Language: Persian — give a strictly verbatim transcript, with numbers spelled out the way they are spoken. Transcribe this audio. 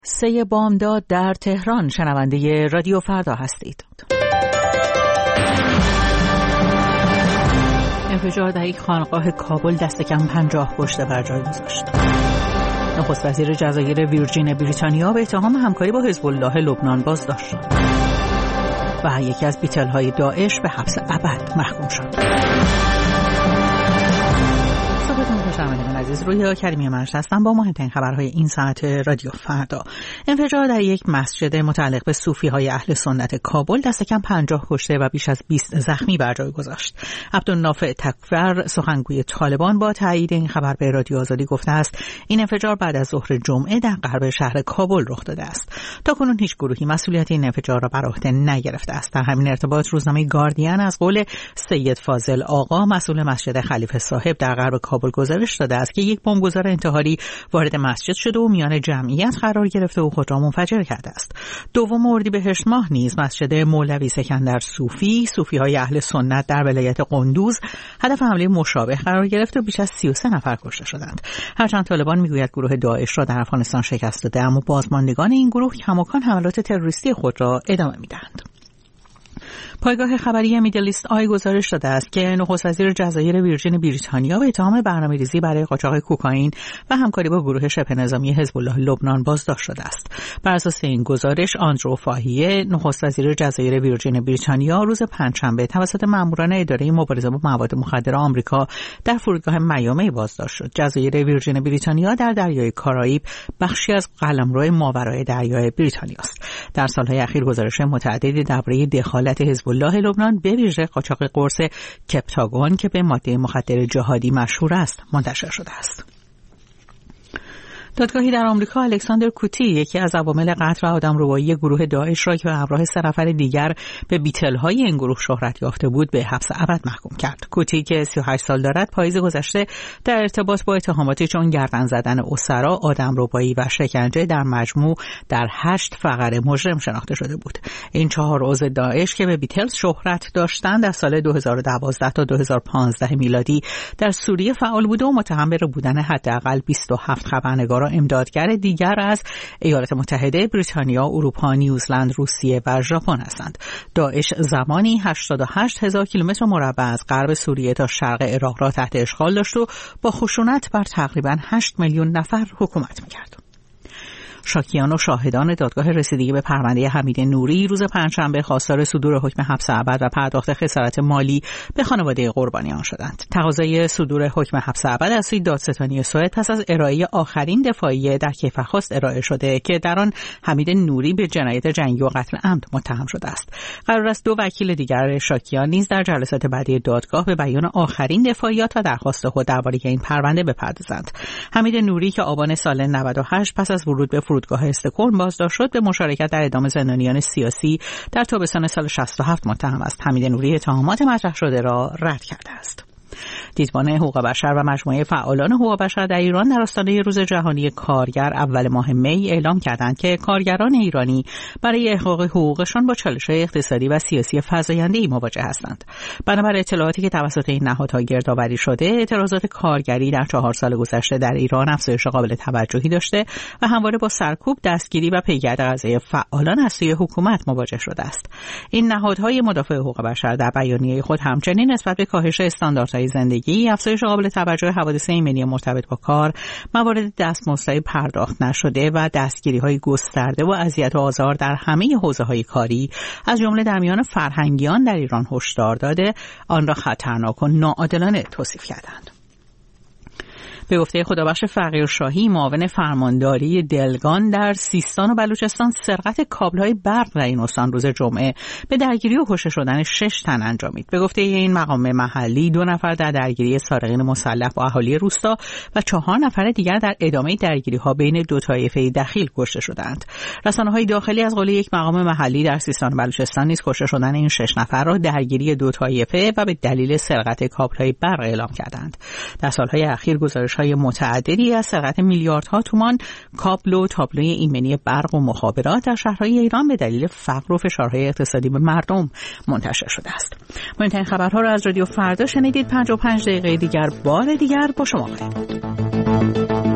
سه بامداد در تهران. شنونده رادیو فردا هستید. انفجار در یک خانقاه کابل دست کم پنجاه کشته بر جای گذاشت. نخست وزیر جزایر ویرجین بریتانیا به اتهام همکاری با حزب الله لبنان بازداشت شد و یکی از بیتل‌های داعش به حبس ابد محکوم شد. شنوندگان عزیز، رویا کریمی منش هستم با مهمترین خبرهای این ساعت رادیو فردا. انفجار در یک مسجد متعلق به صوفی‌های اهل سنت کابل دست کم پنجاه کشته و بیش از بیست زخمی بر جای گذاشت. عبدالنافع تکفر، سخنگوی طالبان، با تایید این خبر به رادیو آزادی گفته است این انفجار بعد از ظهر جمعه در غرب شهر کابل رخ داده است. تاکنون هیچ گروهی مسئولیت این انفجار را بر عهده نگرفته است. در همین ارتباط روزنامه گاردین از قول سید فاضل آقا، مسئول مسجد خلیفه صاحب در غرب کابل، گزارش داده است که یک بمبگذار انتحاری وارد مسجد شده و میان جمعیت قرار گرفته و خود را منفجر کرده است. دوم اردیبهشت ماه نیز مسجد مولوی سکندر صوفی، صوفی‌های اهل سنت در ولایت قندوز، هدف حمله مشابه قرار گرفت و بیش از سی و سه نفر کشته شدند. هرچند طالبان میگوید گروه داعش را در افغانستان شکست داده، اما بازماندگان این گروه کماکان حملات تروریستی خود را ادامه میدهند. پایگاه خبری میدل ایست آی گزارش داده است که نخست وزیر جزایر ویرجین بریتانیا به اتهام برنامه‌ریزی برای قاچاق کوکائین و همکاری با گروه شبه نظامی حزب الله لبنان بازداشت شده است. بر اساس این گزارش، آندرو فاهیه، نخست وزیر جزایر ویرجین بریتانیا، روز پنجشنبه توسط ماموران اداره مبارزه با مواد مخدر آمریکا در فرودگاه میامی بازداشت شد. جزایر ویرجین بریتانیا در دریای کارائیب بخشی از قلمرو ماورای دریای بریتانیا است. در سالهای اخیر گزارش متعددی درباره دخالت حزب الله لبنان به ویژه قاچاق قرص کپتاگون که به ماده مخدر جهادی مشهور است منتشر شده است. دادگاهی در آمریکا الکساندر کوتی، یکی از عوامل قتل و آدمربایی گروه داعش را که به همراه سه نفر دیگر به بیتل‌های این گروه شهرت یافته بود، به حبس ابد محکوم کرد. کوتی که سی و هشت سال دارد، پاییز گذشته در ارتباط با اتهاماتی چون گردن زدن اسرا، آدمربایی و شکنجه در مجموع در هشت فقره مجرم شناخته شده بود. این چهار عضو داعش که به بیتلز شهرت داشتند، در سال دو هزار و دوازده تا دو هزار و پانزده میلادی در سوریه فعال بوده و متهم به بودن حداقل بیست و هفت خبرنگار امدادگر دیگر از ایالات متحده، بریتانیا، اروپا، نیوزلند، روسیه و ژاپن هستند. داعش زمانی هشتاد و هشت هزار کیلومتر مربع از غرب سوریه تا شرق عراق را تحت اشغال داشت و با خشونت بر تقریباً هشت میلیون نفر حکومت می‌کرد. شاکیان و شاهدان دادگاه رسیدگی به پرونده حمید نوری روز پنجشنبه خواستار صدور حکم حبس ابد و پرداخت خسارت مالی به خانواده قربانیان شدند. تقاضای صدور حکم حبس ابد از سوی دادستانی سوئد پس از ارائه آخرین دفاعیه در کیفرخواست ارائه شده که در آن حمید نوری به جنایت جنگی و قتل عمد متهم شده است. قرار است دو وکیل دیگر شاکیان نیز در جلسات بعدی دادگاه به بیان آخرین دفاعیات و درخواست خود درباره این پرونده بپردازند. حمید نوری که آبان سال نود و هشت پس از ورود به فرودگاه استکهلم بازداشت شد، به مشارکت در اعدام زندانیان سیاسی در تابستان سال شصت و هفت متهم است. حمید نوری اتهامات مطرح شده را رد کرده است. دیدبان حقوق بشر و مجموعه فعالان حقوق بشر در ایران در آستانه روز جهانی کارگر اول ماه می اعلام کردند که کارگران ایرانی برای احقاق حقوقشان با چالش‌های اقتصادی و سیاسی فزاینده‌ای مواجه هستند. بنابر اطلاعاتی که توسط این نهادها گردآوری شده، اعتراضات کارگری در چهار سال گذشته در ایران افزایش قابل توجهی داشته و همواره با سرکوب، دستگیری و پیگرد قضایی فعالان از سوی حکومت مواجه شده است. این نهادهای مدافع حقوق بشر در بیانیه خود همچنین نسبت به کاهش استانداردهای زندگی، افزایش قابل توجه حوادث ایمنی مرتبط با کار، موارد دستمزدهای پرداخت نشده و دستگیری‌های گسترده و اذیت و آزار در همه حوزه‌های کاری از جمله در میان فرهنگیان در ایران هشدار داده، آن را خطرناک و ناعادلانه توصیف کردند. به گفته خدابخش فقیرشاهی، معاون فرمانداری دلگان در سیستان و بلوچستان، سرقت کابل‌های برق در این استان روز جمعه به درگیری و کشته شدن شش تن انجامید. به گفته این مقام محلی، دو نفر در درگیری سارقین مسلح با اهالی روستا و چهار نفر دیگر در ادامه درگیری‌ها بین دو طایفه دخیل کشته شدند. رسانه‌های داخلی از قول یک مقام محلی در سیستان و بلوچستان نیز کشته شدن این شش نفر را درگیری دو طایفه و به دلیل سرقت کابل‌های برق اعلام کردند. در سال‌های اخیر گزارش های متعددی از سرقت میلیاردها تومان کابل و تابلوی ایمنی برق و مخابرات در شهرهای ایران به دلیل فقر و فشارهای اقتصادی به مردم منتشر شده است. مهمترین خبرها را از رادیو فردا شنیدید. پنجاه و پنج دقیقه دیگر بار دیگر با شما خواهیم بود.